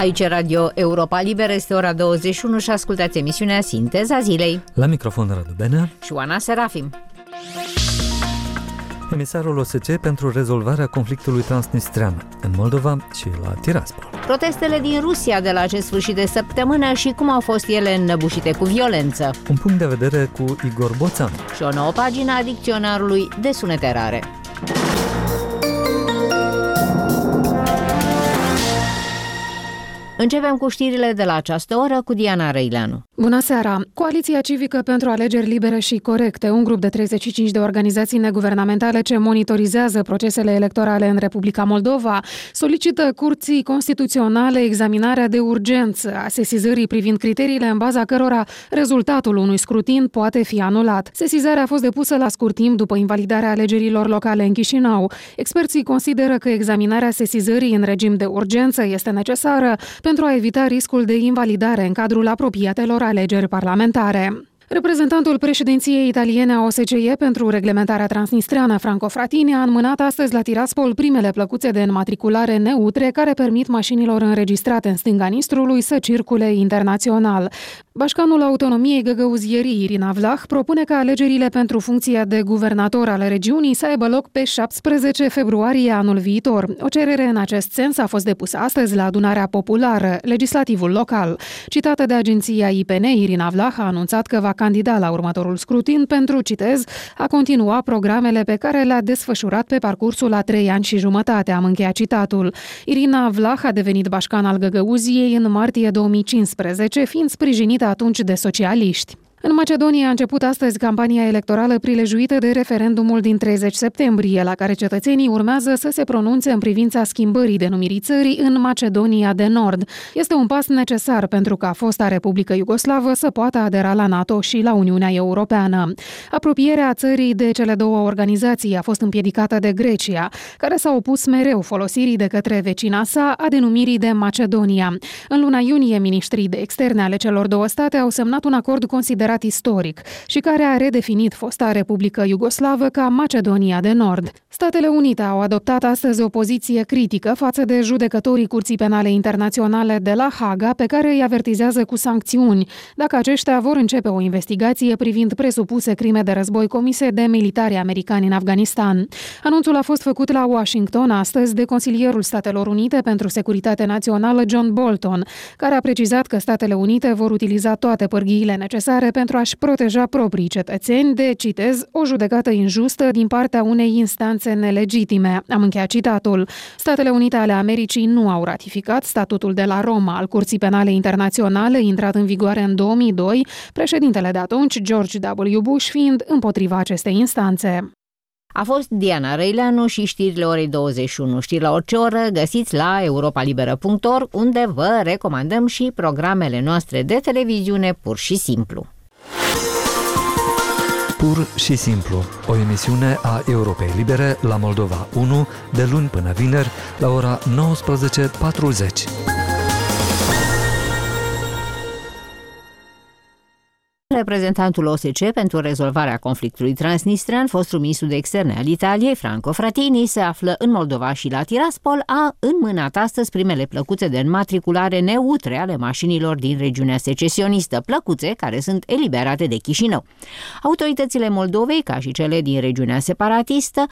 Aici e Radio Europa Liberă, este ora 21 și ascultați emisiunea Sinteza Zilei. La microfon Radu Benea și Oana Serafim. Emisarul OSCE pentru rezolvarea conflictului transnistrean în Moldova și la Tiraspol. Protestele din Rusia de la acest sfârșit de săptămână și cum au fost ele înnăbușite cu violență. Un punct de vedere cu Igor Boțan. Și o nouă pagină a dicționarului de sunete rare. Începem cu știrile de la această oră cu Diana Răileanu. Bună seara! Coaliția Civică pentru Alegeri Libere și Corecte, un grup de 35 de organizații neguvernamentale ce monitorizează procesele electorale în Republica Moldova, solicită Curții Constituționale examinarea de urgență a sesizării privind criteriile în baza cărora rezultatul unui scrutin poate fi anulat. Sesizarea a fost depusă la scurt timp după invalidarea alegerilor locale în Chișinău. Experții consideră că examinarea sesizării în regim de urgență este necesară pentru a evita riscul de invalidare în cadrul apropiatelor alegeri parlamentare. Reprezentantul președinției italiene a OSCE pentru reglementarea transnistreană, Franco Frattini, a înmânat astăzi la Tiraspol primele plăcuțe de înmatriculare neutre care permit mașinilor înregistrate în stânga Nistrului să circule internațional. Bașcanul autonomiei găgăuzierii Irina Vlah propune ca alegerile pentru funcția de guvernator al regiunii să aibă loc pe 17 februarie anul viitor. O cerere în acest sens a fost depusă astăzi la adunarea populară, legislativul local. Citată de agenția IPN, Irina Vlah a anunțat că va candida la următorul scrutin pentru, citez, a continua programele pe care le-a desfășurat pe parcursul a 3 ani și jumătate, am încheiat citatul. Irina Vlah a devenit bașcan al Găgăuziei în martie 2015, fiind sprijinită atunci de socialiști. În Macedonia a început astăzi campania electorală prilejuită de referendumul din 30 septembrie, la care cetățenii urmează să se pronunțe în privința schimbării denumirii țării în Macedonia de Nord. Este un pas necesar pentru ca fosta Republică Iugoslavă să poată adera la NATO și la Uniunea Europeană. Apropierea țării de cele două organizații a fost împiedicată de Grecia, care s-a opus mereu folosirii de către vecina sa a denumirii de Macedonia. În luna iunie, ministrii de externe ale celor două state au semnat un acord considerat istoric și care a redefinit fosta Republică Iugoslavă ca Macedonia de Nord. Statele Unite au adoptat astăzi o poziție critică față de judecătorii Curții Penale Internaționale de la Haga, pe care îi avertizează cu sancțiuni dacă aceștia vor începe o investigație privind presupuse crime de război comise de militari americani în Afganistan. Anunțul a fost făcut la Washington astăzi de consilierul Statelor Unite pentru Securitate Națională John Bolton, care a precizat că Statele Unite vor utiliza toate pârghiile necesare pentru a-și proteja proprii cetățeni de, citez, o judecată injustă din partea unei instanțe nelegitime. Am încheiat citatul. Statele Unite ale Americii nu au ratificat statutul de la Roma al Curții Penale Internaționale, intrat în vigoare în 2002, președintele de atunci, George W. Bush, fiind împotriva acestei instanțe. A fost Diana Răileanu și știrile orei 21. Știri la orice oră găsiți la europalibera.org, unde vă recomandăm și programele noastre de televiziune Pur și Simplu. Pur și Simplu, o emisiune a Europei Libere la Moldova 1, de luni până vineri, la ora 19:40. Reprezentantul OSCE pentru rezolvarea conflictului transnistrean, fostul ministru de externe al Italiei, Franco Frattini, se află în Moldova și la Tiraspol, a înmânat astăzi primele plăcuțe de înmatriculare neutre ale mașinilor din regiunea secesionistă, plăcuțe care sunt eliberate de Chișinău. Autoritățile Moldovei, ca și cele din regiunea separatistă,